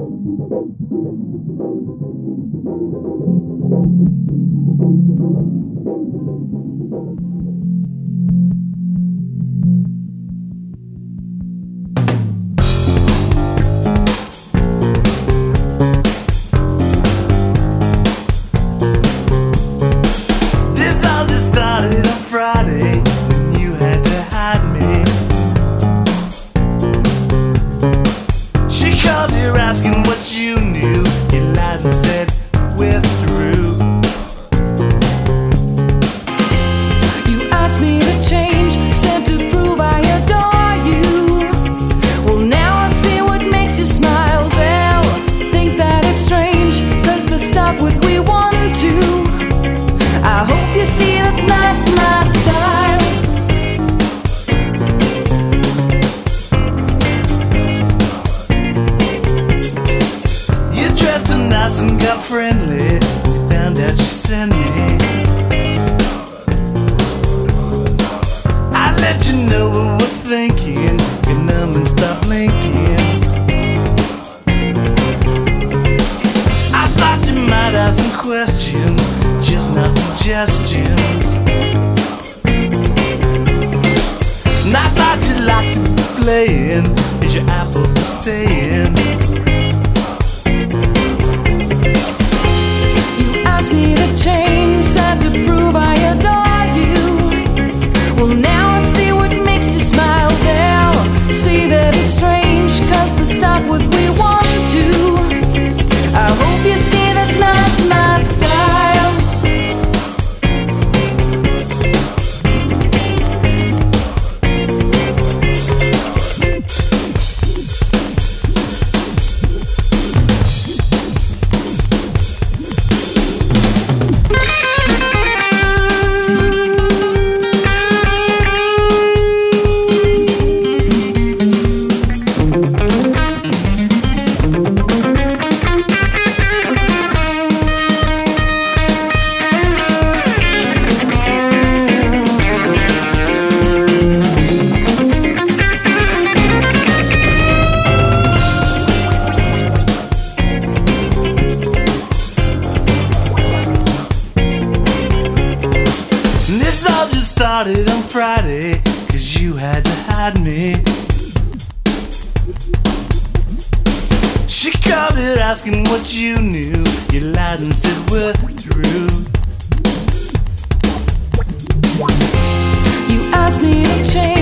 And got friendly, found out you sent me. I let you know what we're thinking, you're numb and stop blinking. I thought you might have some questions, just not suggestions. And I thought you'd like to be playing, is your apple for staying? Change, said to prove I adore you. Well, now I see what makes you smile. They'll see that it's strange, cause they stop what we want to. I hope you see that's not my style. Started on Friday, cause you had to hide me. She called her asking what you knew. You lied and said we're through. You asked me to change.